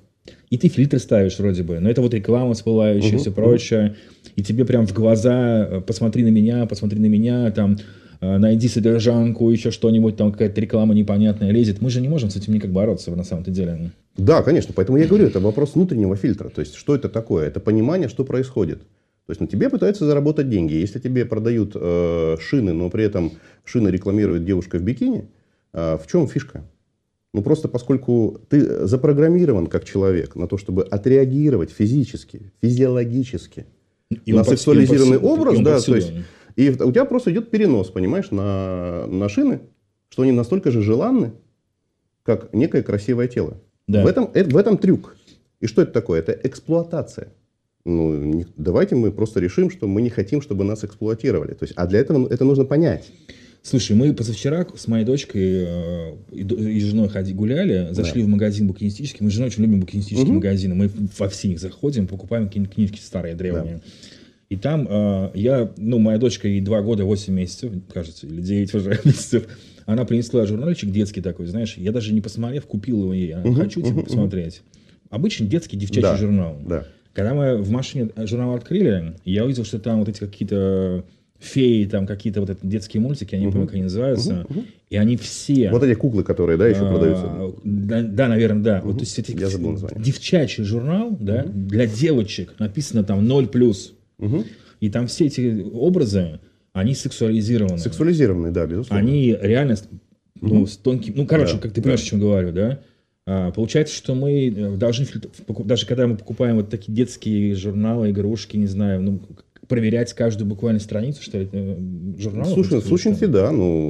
И ты фильтры ставишь вроде бы, но это вот реклама всплывающая, все прочее. И тебе прям в глаза посмотри на меня, там, найди содержанку, еще что-нибудь, там какая-то реклама непонятная лезет. Мы же не можем с этим никак бороться на самом-то деле. Да, конечно. Поэтому я говорю, это вопрос внутреннего фильтра. То есть, что это такое? Это понимание, что происходит. То есть, на тебе пытаются заработать деньги. Если тебе продают шины, но при этом шины рекламирует девушка в бикини, в чем фишка? Ну, просто поскольку ты запрограммирован как человек на то, чтобы отреагировать физически, физиологически на сексуализированный образ, да, то есть, и у тебя просто идет перенос, понимаешь, на шины, что они настолько же желанны, как некое красивое тело. Да. В этом трюк. И что это такое? Это эксплуатация. Ну, давайте мы просто решим, что мы не хотим, чтобы нас эксплуатировали. То есть, а для этого это нужно понять. Слушай, мы позавчера с моей дочкой и женой гуляли, зашли в магазин букинистический. Мы с женой очень любим букинистические магазины. Мы во все них заходим, покупаем какие-нибудь книжки старые, древние. Да. И там моя дочка, ей 2 года, 8 месяцев, кажется, или 9 уже месяцев, она принесла журнальчик детский такой, знаешь, я даже не посмотрев, купил его ей. Хочу посмотреть. Обычный детский девчачий журнал. Да. Когда мы в машине журнал открыли, я увидел, что там вот эти какие-то феи, там какие-то вот эти детские мультики, я не помню, как они называются, и они все... Вот эти куклы, которые, да, еще продаются. Да, наверное, да. Вот, то есть, это я забыл название. Девчачий журнал, да, для девочек, написано там 0+. И там все эти образы, они сексуализированы. Сексуализированные, да, безусловно. Они реально, с тонким... как ты понимаешь, о чем говорю, да? Получается, что мы должны, даже когда мы покупаем вот такие детские журналы, игрушки, не знаю, проверять каждую буквально страницу, что это журнал? Слушай, в сущности, да.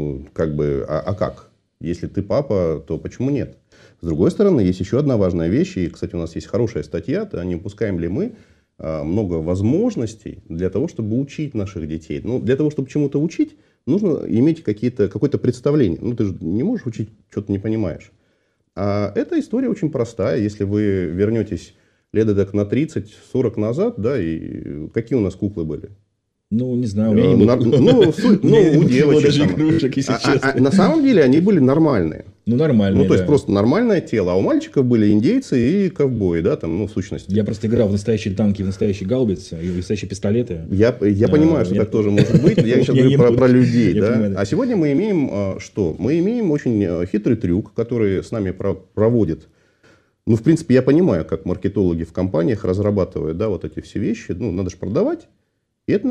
А как? Если ты папа, то почему нет? С другой стороны, есть еще одна важная вещь. И, кстати, у нас есть хорошая статья. Не упускаем ли мы много возможностей для того, чтобы учить наших детей? Ну, для того, чтобы чему-то учить, нужно иметь какое-то представление. Ну, ты же не можешь учить, что-то не понимаешь. А эта история очень простая. Если вы вернетесь лет так на 30-40 назад, да, и какие у нас куклы были? Ну, не знаю, у меня не было. У девочек. На самом деле они были нормальные. Ну, нормальные, то есть, просто нормальное тело. А у мальчиков были индейцы и ковбои, да, там, в сущности. Я просто играл в настоящие танки, в настоящие гаубицы, и в настоящие пистолеты. Я понимаю, что так тоже может быть. Я сейчас говорю про людей, да. А сегодня мы имеем что? Мы имеем очень хитрый трюк, который с нами проводит. Ну, в принципе, я понимаю, как маркетологи в компаниях разрабатывают, да, вот эти все вещи. Ну, надо же продавать. И это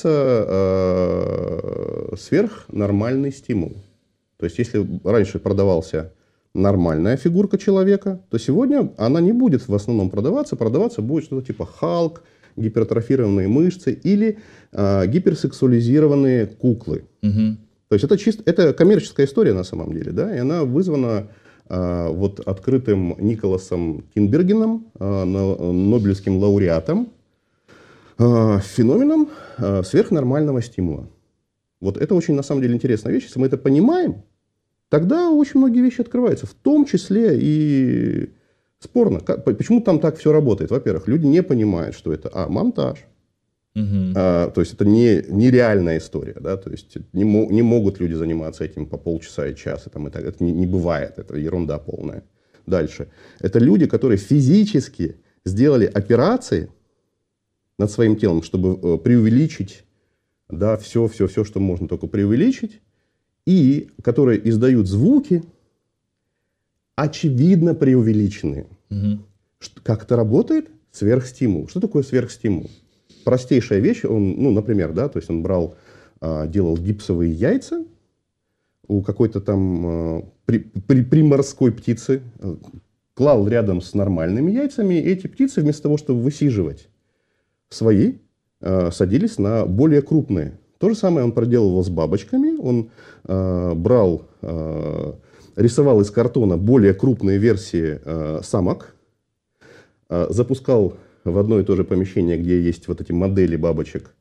называется сверхнормальный стимул. То есть, если раньше продавался нормальная фигурка человека, то сегодня она не будет в основном продаваться. Продаваться будет что-то типа Халк, гипертрофированные мышцы или гиперсексуализированные куклы. То есть, это коммерческая история на самом деле. Да? И она вызвана открытым Николасом Тинбергеном, нобелевским лауреатом, феноменом сверхнормального стимула. Вот это очень, на самом деле, интересная вещь. Если мы это понимаем, тогда очень многие вещи открываются. В том числе и спорно. Почему там так все работает? Во-первых, люди не понимают, что это монтаж. То есть, это нереальная история. Да? То есть, не могут люди заниматься этим по полчаса и час. Это не бывает. Это ерунда полная. Дальше. Это люди, которые физически сделали операции над своим телом, чтобы преувеличить, да, все, что можно только преувеличить, и которые издают звуки, очевидно преувеличенные. Как это работает? Сверхстимул. Что такое сверхстимул? Простейшая вещь, например, да, то есть он делал гипсовые яйца у какой-то там приморской птицы, клал рядом с нормальными яйцами, и эти птицы вместо того, чтобы высиживать свои, садились на более крупные. То же самое он проделывал с бабочками. Он рисовал из картона более крупные версии самок, запускал в одно и то же помещение, где есть вот эти модели бабочек,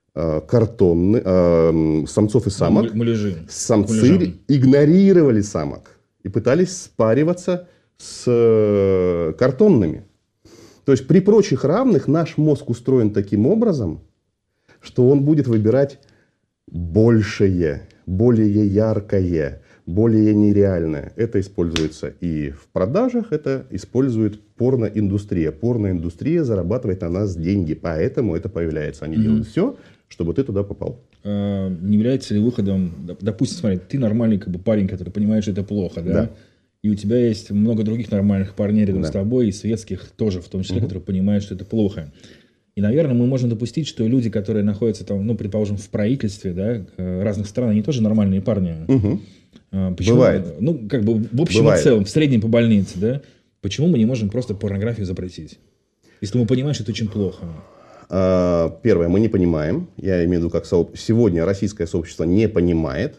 самцов и самок. Самцы игнорировали самок и пытались спариваться с картонными. То есть, при прочих равных наш мозг устроен таким образом, что он будет выбирать большее, более яркое, более нереальное. Это используется и в продажах, это использует порноиндустрия. Порноиндустрия зарабатывает на нас деньги, поэтому это появляется. Они делают все, чтобы ты туда попал. Не является ли выходом, допустим, смотри, ты нормальный парень, который понимает, что это плохо, да? Да. И у тебя есть много других нормальных парней рядом с тобой, и светских тоже, в том числе, которые понимают, что это плохо. И, наверное, мы можем допустить, что люди, которые находятся там, ну, предположим, в правительстве, да, разных стран, они тоже нормальные парни. Почему? Бывает. Ну, как бы в общем и целом, в среднем по больнице, да? Почему мы не можем просто порнографию запретить? Если мы понимаем, что это очень плохо. Первое, мы не понимаем. Я имею в виду, как сегодня российское сообщество не понимает.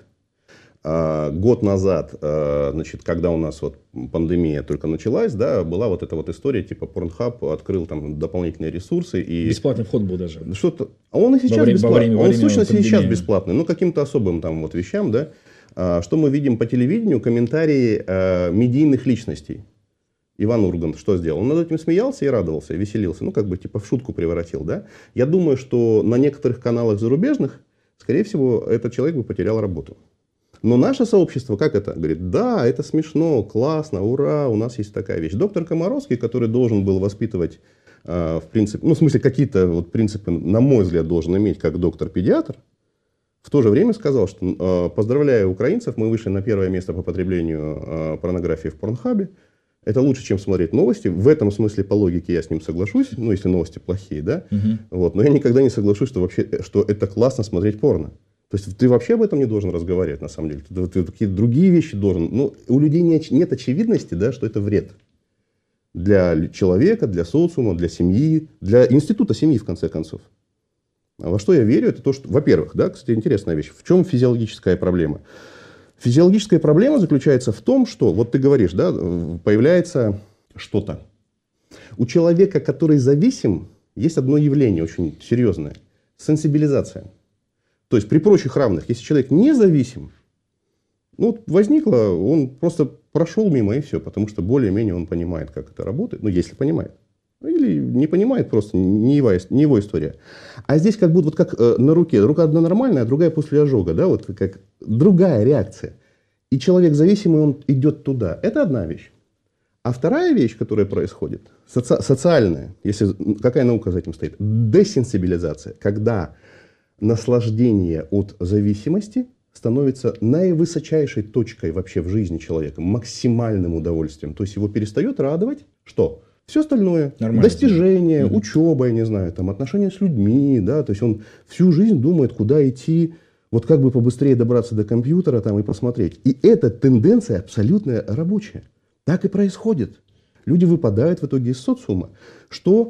Год назад, значит, когда у нас вот пандемия только началась, да, была вот эта вот история, типа Pornhub открыл там дополнительные ресурсы. И бесплатный вход был даже. Что-то. А он и сейчас бесплатный. Он в сущности сейчас бесплатный, но каким-то особым там вот вещам, да. Что мы видим по телевидению? Комментарии медийных личностей. Иван Ургант что сделал? Он над этим смеялся и радовался, и веселился. Ну, как бы типа в шутку превратил, да. Я думаю, что на некоторых каналах зарубежных, скорее всего, этот человек бы потерял работу. Но наше сообщество, как это? Говорит, да, это смешно, классно, ура, у нас есть такая вещь. Доктор Комаровский, который должен был воспитывать, в принципе, ну, в смысле, какие-то вот принципы, на мой взгляд, должен иметь как доктор-педиатр, в то же время сказал, что, поздравляю украинцев, мы вышли на первое место по потреблению порнографии в Порнхабе. Это лучше, чем смотреть новости. В этом смысле, по логике, я с ним соглашусь, ну, если новости плохие, да. Вот. Но я никогда не соглашусь, что вообще, что это классно смотреть порно. То есть ты вообще об этом не должен разговаривать, на самом деле. Ты какие-то другие вещи должен. Ну, у людей нет очевидности, да, что это вред для человека, для социума, для семьи, для института семьи, в конце концов. А во что я верю, это то, что, во-первых, да, кстати, интересная вещь. В чем физиологическая проблема? Физиологическая проблема заключается в том, что, вот ты говоришь, да, появляется что-то. У человека, который зависим, есть одно явление очень серьезное – сенсибилизация. То есть, при прочих равных, если человек независим, ну, возникло, он просто прошел мимо и все, потому что более-менее он понимает, как это работает, ну, если понимает. Или не понимает, просто не его история. А здесь как будто вот как на руке. Рука одна нормальная, а другая после ожога. Да? Вот как другая реакция. И человек зависимый, он идет туда. Это одна вещь. А вторая вещь, которая происходит, социальная, если, какая наука за этим стоит? Десенсибилизация. Когда наслаждение от зависимости становится наивысочайшей точкой вообще в жизни человека, максимальным удовольствием. То есть его перестает радовать что? Все остальное, нормально, достижения, учеба, я не знаю, там, отношения с людьми, да, то есть он всю жизнь думает, куда идти, вот как бы побыстрее добраться до компьютера там, и посмотреть. И эта тенденция абсолютно рабочая. Так и происходит. Люди выпадают в итоге из социума. Что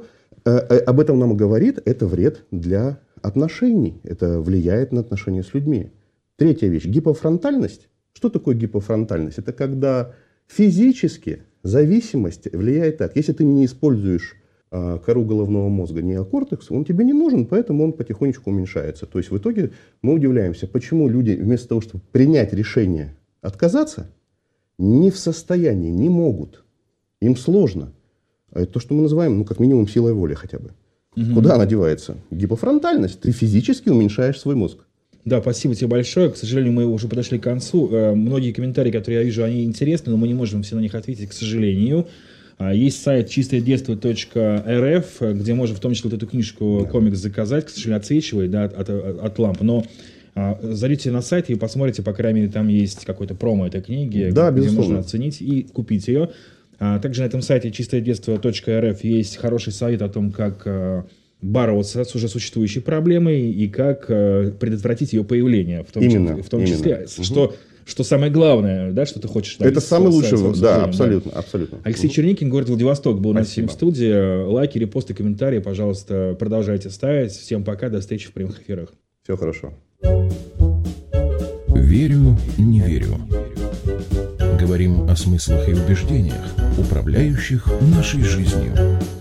об этом нам говорит, это вред для отношений, это влияет на отношения с людьми. Третья вещь, гипофронтальность. Что такое гипофронтальность? Это когда физически зависимость влияет так. Если ты не используешь кору головного мозга, неокортекс, он тебе не нужен, поэтому он потихонечку уменьшается. То есть в итоге мы удивляемся, почему люди вместо того, чтобы принять решение отказаться, не в состоянии, не могут. Им сложно. А это то, что мы называем, ну, как минимум, силой воли хотя бы. Куда она девается? Гипофронтальность. Ты физически уменьшаешь свой мозг. Да, спасибо тебе большое. К сожалению, мы уже подошли к концу. Многие комментарии, которые я вижу, они интересны, но мы не можем все на них ответить, к сожалению. Есть сайт чистоедетство.рф, где можно в том числе вот эту книжку, комикс заказать, к сожалению, отсвечивает, да, от ламп. Но зайдите на сайт и посмотрите, по крайней мере, там есть какой-то промо этой книги, да, где можно оценить и купить ее. Также на этом сайте чистоедетство.рф есть хороший совет о том, как бороться с уже существующей проблемой и как предотвратить ее появление, в том числе, что самое главное, да, что ты хочешь. Это самый лучший, да, абсолютно, абсолютно. Алексей Черникин, город Владивосток, был у нас в студии. Лайки, репосты, комментарии, пожалуйста, продолжайте ставить. Всем пока, до встречи в прямых эфирах. Все хорошо. Верю, не верю. Говорим о смыслах и убеждениях, управляющих нашей жизнью.